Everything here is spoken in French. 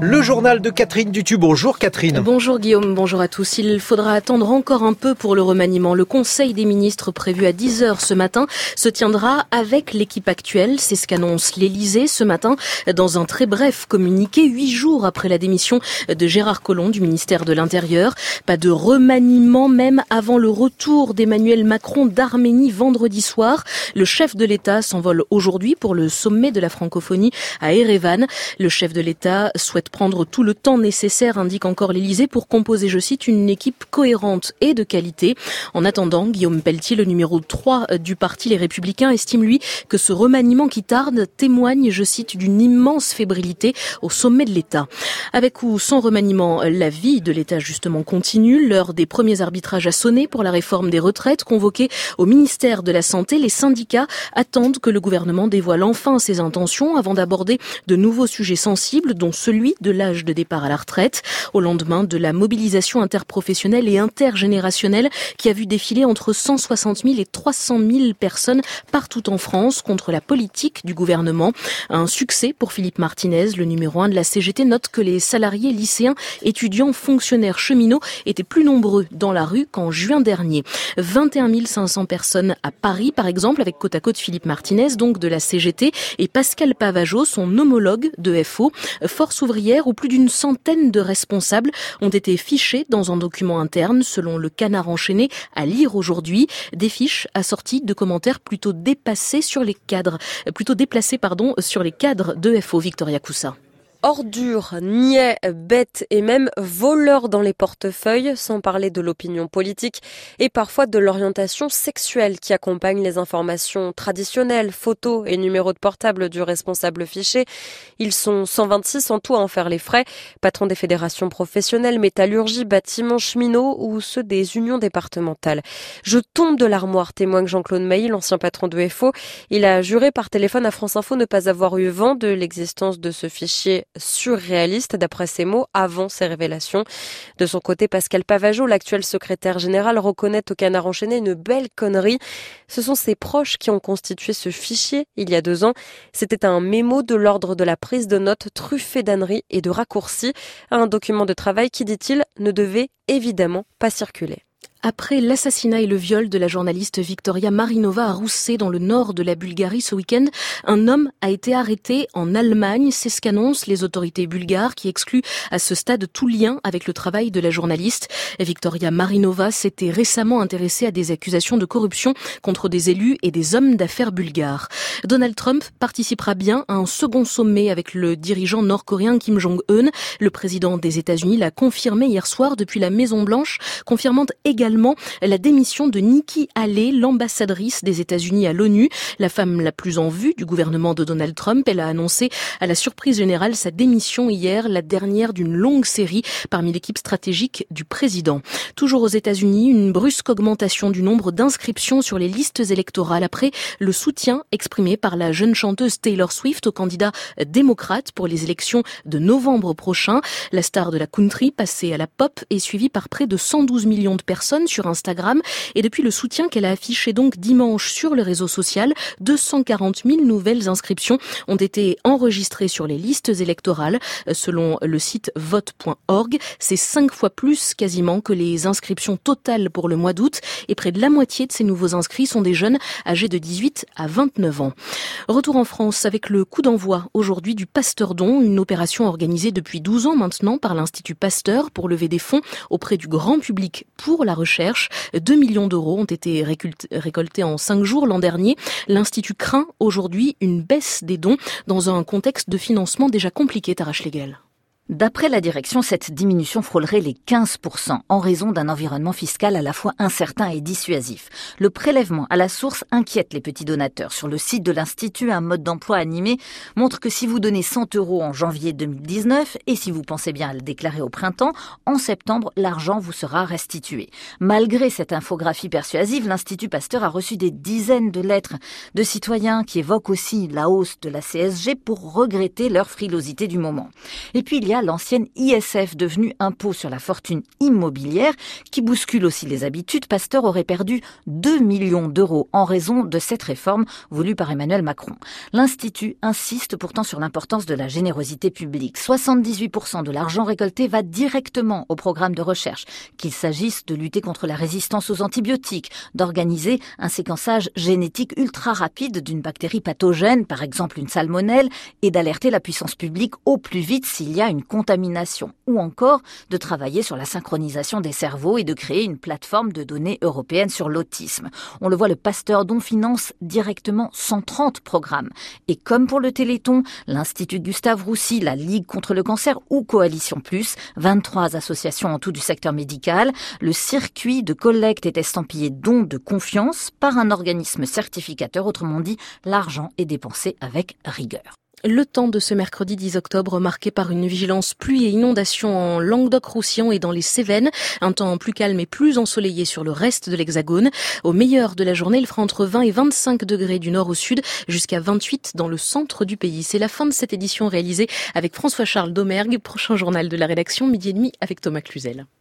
Le journal de Catherine Dutu. Bonjour Catherine. Bonjour Guillaume, bonjour à tous. Il faudra attendre encore un peu pour le remaniement. Le Conseil des ministres prévu à 10h ce matin se tiendra avec l'équipe actuelle. C'est ce qu'annonce l'Élysée ce matin dans un très bref communiqué 8 jours après la démission de Gérard Collomb du ministère de l'Intérieur. Pas de remaniement même avant le retour d'Emmanuel Macron d'Arménie vendredi soir. Le chef de l'État s'envole aujourd'hui pour le sommet de la francophonie à Erevan. Le chef de l'État souhaite prendre tout le temps nécessaire, indique encore l'Élysée, pour composer, je cite, une équipe cohérente et de qualité. En attendant, Guillaume Pelletier, le numéro 3 du parti Les Républicains, estime lui que ce remaniement qui tarde témoigne, je cite, d'une immense fébrilité au sommet de l'État. Avec ou sans remaniement, la vie de l'État justement continue. L'heure des premiers arbitrages a sonné pour la réforme des retraites convoquée au ministère de la Santé. Les syndicats attendent que le gouvernement dévoile enfin ses intentions avant d'aborder de nouveaux sujets sensibles, dont celui de l'âge de départ à la retraite, au lendemain de la mobilisation interprofessionnelle et intergénérationnelle qui a vu défiler entre 160 000 et 300 000 personnes partout en France contre la politique du gouvernement. Un succès pour Philippe Martinez, le numéro 1 de la CGT, note que les salariés lycéens, étudiants, fonctionnaires, cheminots étaient plus nombreux dans la rue qu'en juin dernier. 21 500 personnes à Paris, par exemple, avec côte à côte Philippe Martinez, donc de la CGT, et Pascal Pavageau, son homologue de FO, Force ouvrière, où plus d'une centaine de responsables ont été fichés dans un document interne, selon le Canard enchaîné, à lire aujourd'hui. Des fiches assorties de commentaires plutôt déplacés sur les cadres de FO. Victoria Coussa. Ordures, niais, bêtes et même voleurs dans les portefeuilles, sans parler de l'opinion politique et parfois de l'orientation sexuelle qui accompagne les informations traditionnelles, photos et numéros de portable du responsable fiché. Ils sont 126 en tout à en faire les frais, patrons des fédérations professionnelles, métallurgie, bâtiments, cheminots ou ceux des unions départementales. Je tombe de l'armoire, témoigne Jean-Claude Mailly, l'ancien patron de FO. Il a juré par téléphone à France Info ne pas avoir eu vent de l'existence de ce fichier surréaliste, d'après ses mots, avant ses révélations. De son côté, Pascal Pavageau, l'actuel secrétaire général, reconnaît au Canard enchaîné une belle connerie. Ce sont ses proches qui ont constitué ce fichier il y a 2 ans. C'était un mémo de l'ordre de la prise de notes truffé d'âneries et de raccourcis. Un document de travail qui, dit-il, ne devait évidemment pas circuler. Après l'assassinat et le viol de la journaliste Victoria Marinova à Roussé, dans le nord de la Bulgarie ce week-end, un homme a été arrêté en Allemagne. C'est ce qu'annoncent les autorités bulgares qui excluent à ce stade tout lien avec le travail de la journaliste. Victoria Marinova s'était récemment intéressée à des accusations de corruption contre des élus et des hommes d'affaires bulgares. Donald Trump participera bien à un second sommet avec le dirigeant nord-coréen Kim Jong-un. Le président des États-Unis l'a confirmé hier soir depuis la Maison-Blanche, confirmant également la démission de Nikki Haley, l'ambassadrice des États-Unis à l'ONU, la femme la plus en vue du gouvernement de Donald Trump. Elle a annoncé à la surprise générale sa démission hier, la dernière d'une longue série parmi l'équipe stratégique du président. Toujours aux États-Unis, une brusque augmentation du nombre d'inscriptions sur les listes électorales après le soutien exprimé par la jeune chanteuse Taylor Swift au candidat démocrate pour les élections de novembre prochain. La star de la country, passée à la pop, est suivie par près de 112 millions de personnes sur Instagram, et depuis le soutien qu'elle a affiché donc dimanche sur le réseau social, 240 000 nouvelles inscriptions ont été enregistrées sur les listes électorales. Selon le site vote.org, c'est 5 fois plus quasiment que les inscriptions totales pour le mois d'août, et près de la moitié de ces nouveaux inscrits sont des jeunes âgés de 18 à 29 ans. Retour en France avec le coup d'envoi aujourd'hui du Pasteur Don, une opération organisée depuis 12 ans maintenant par l'Institut Pasteur pour lever des fonds auprès du grand public pour la recherche. 2 millions d'euros ont été récoltés en 5 jours l'an dernier. L'Institut craint aujourd'hui une baisse des dons dans un contexte de financement déjà compliqué. Tara Schlegel. D'après la direction, cette diminution frôlerait les 15% en raison d'un environnement fiscal à la fois incertain et dissuasif. Le prélèvement à la source inquiète les petits donateurs. Sur le site de l'Institut, un mode d'emploi animé montre que si vous donnez 100 € en janvier 2019 et si vous pensez bien à le déclarer au printemps, en septembre, l'argent vous sera restitué. Malgré cette infographie persuasive, l'Institut Pasteur a reçu des dizaines de lettres de citoyens qui évoquent aussi la hausse de la CSG pour regretter leur frilosité du moment. Et puis, il y a TVA, l'ancienne ISF, devenue impôt sur la fortune immobilière, qui bouscule aussi les habitudes. Pasteur aurait perdu 2 millions d'euros en raison de cette réforme voulue par Emmanuel Macron. L'Institut insiste pourtant sur l'importance de la générosité publique. 78% de l'argent récolté va directement au programme de recherche, qu'il s'agisse de lutter contre la résistance aux antibiotiques, d'organiser un séquençage génétique ultra rapide d'une bactérie pathogène, par exemple une salmonelle, et d'alerter la puissance publique au plus vite s'il y a une contamination, ou encore de travailler sur la synchronisation des cerveaux et de créer une plateforme de données européenne sur l'autisme. On le voit, le Pasteur Don finance directement 130 programmes. Et comme pour le Téléthon, l'Institut Gustave Roussy, la Ligue contre le cancer ou Coalition Plus, 23 associations en tout du secteur médical, le circuit de collecte est estampillé don de confiance par un organisme certificateur, autrement dit, l'argent est dépensé avec rigueur. Le temps de ce mercredi 10 octobre marqué par une vigilance pluie et inondation en Languedoc-Roussillon et dans les Cévennes. Un temps plus calme et plus ensoleillé sur le reste de l'Hexagone. Au meilleur de la journée, il fera entre 20 et 25 degrés du nord au sud, jusqu'à 28 dans le centre du pays. C'est la fin de cette édition réalisée avec François-Charles Domergue. Prochain journal de la rédaction, 12h30 avec Thomas Cluzel.